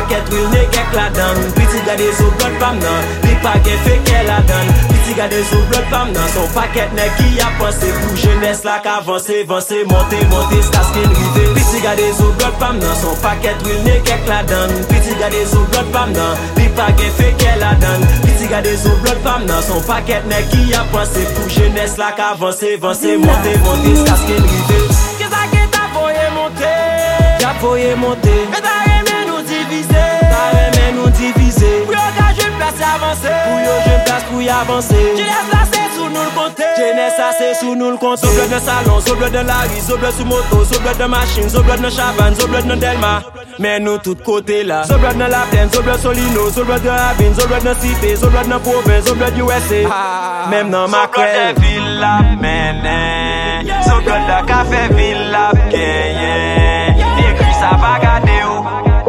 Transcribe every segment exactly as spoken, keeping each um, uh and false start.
paquet will ne kek la dan. Petit gade sou blood fam nan, li pa gen feke la dan. Petit gade sou blood fam nan, son paquet ne ki a pensé pour jeunesse la qu'avance, avance, monter, monter, stasken rive. Petit gade sou blood fam nan, son paquet will ne kek la dan. Petit gade sou blood fam nan, li pa gen feke la dan. Petit gade sou blood fam nan, son paquet ne ki a pensé pour jeunesse la qu'avance, avance, monter, monter, stasken rive. Qu'est-ce que t'as voyé monter? Y'a voyé monter. Mais t'as aimé nous diviser. T'as aimé nous diviser. Pour y'a qu'à je place avancer. Pour y'a je place pour y avancer. Jeunesse là c'est sous nous le compter. Jeunesse là c'est sous nous le compter. Zo blood dans salon, zo blood dans la rue, zo blood sous moto, zo blood dans machine, zo blood dans Chavannes, zo blood dans Delma. Mais nous tout côté là. Zo blood dans la plaine, zo blood Solino, zo blood dans Avine, zo blood dans cité, zo blood dans province, zo blood U S A. Ah, même dans ma crème. Zo blood villa menen. Zo blood dans café villa kenyen. Écrit ça va garder ou.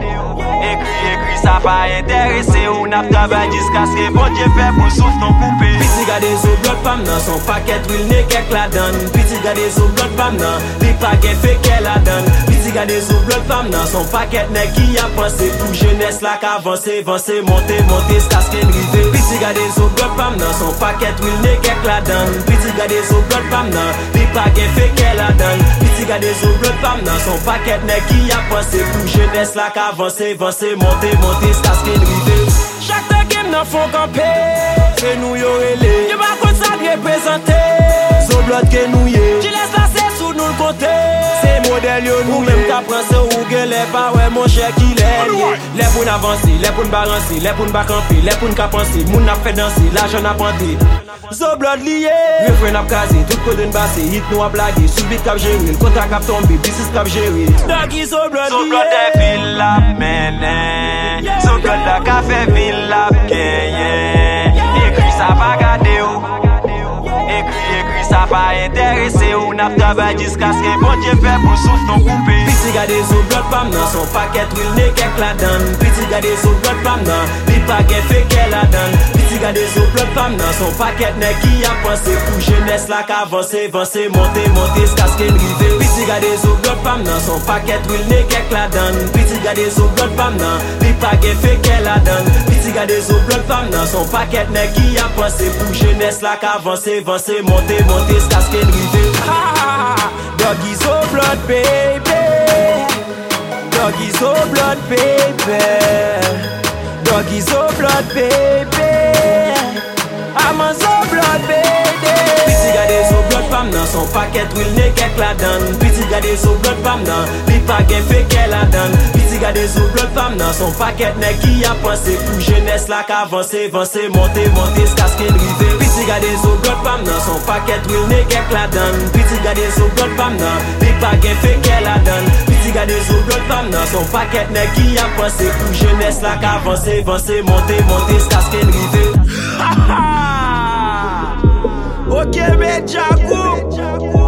Écrit, écrit ça va intéresser ou. N'a travaillé jusqu'à ce que bon Dieu fait pour souffle non coupé. Petit gade sou blood fam nan, son paquet will ne kek la dan. Petit gade sou blood fam nan, li pa gen feke la dan. Petit gade sou blood fam nan, son paquet ne ki a pensé pour jeunesse la qu'avance, avance, monter, monter, stasken rive. Petit gade sou blood fam nan, son paquet will ne kek la dan. Petit gade sou blood fam nan, li pa gen feke la dan. Petit gade sou blood fam nan, son paquet ne ki a pensé pour jeunesse la qu'avance, avance, monter, monter, stasken rive. Chaque temps game nan font camper. C'est nous yo relé. Y'a pas contre ça de représenter. Zo blood que nous yé. Jeunesse là c'est sous nous le compter. C'est modèle yo nous. Ou même qu'à prendre ou gueule pas ouais mon cher qui l'est. Les pour n'avancer, les pour n'balancer, les pour n'bacamper, les pour n'capenser. Moun n'a fait danser, l'argent n'a planté. Zo blood lié. Refrain n'a casé, tout côté n'bassé. Hit nous a blagué, sous beat cap géré. Le contrat cap tombé, business cap géré. Doggy zo blood lié. Zo blood de villa menen. Zo blood de café villa kenyen. Écrit ça va garder ou. Écrit, écrit ça va intéresser ou. N'a travaillé jusqu'à ce que bon Dieu fait pour souffle non coupé. Petit gade sou blood fam nan, son paquet will ne kek la dan. Petit gade sou blood fam nan, li pa gen feke la dan. Petit gade sou blood fam nan, son paquet ne ki a pensé pour jeunesse la qu'avance, avance, monter, monter, stasken rive. Petit gade sou blood fam nan, son paquet will ne kek la dan. Petit gade sou blood fam nan, li pa gen feke la dan. Petit gade sou blood fam nan, son paquet ne ki a pensé pour jeunesse la qu'avance, avance, monter, monter, stasken rive. Doggy zo blood baby. Doggy zo blood baby. Doggy zo blood baby. I'm a zo blood baby. Petit gade sou blood fam nan, son paquet will ne kek la dan. Petit gade sou blood fam nan, li pa gen feke la dan. Petit gade sou blood fam nan, son paquet ne ki a pensé pour jeunesse la qu'avance, avance, monter, monter, stasken rive. Petit gade sou blood fam nan, son paquet will ne kek la dan. Petit gade sou blood fam nan, li pa gen feke la dan. Petit gade sou blood fam nan, son paquet ne ki a pensé pour jeunesse la qu'avance, avance, monter, monter, stasken rive. Ok, mais Djakou.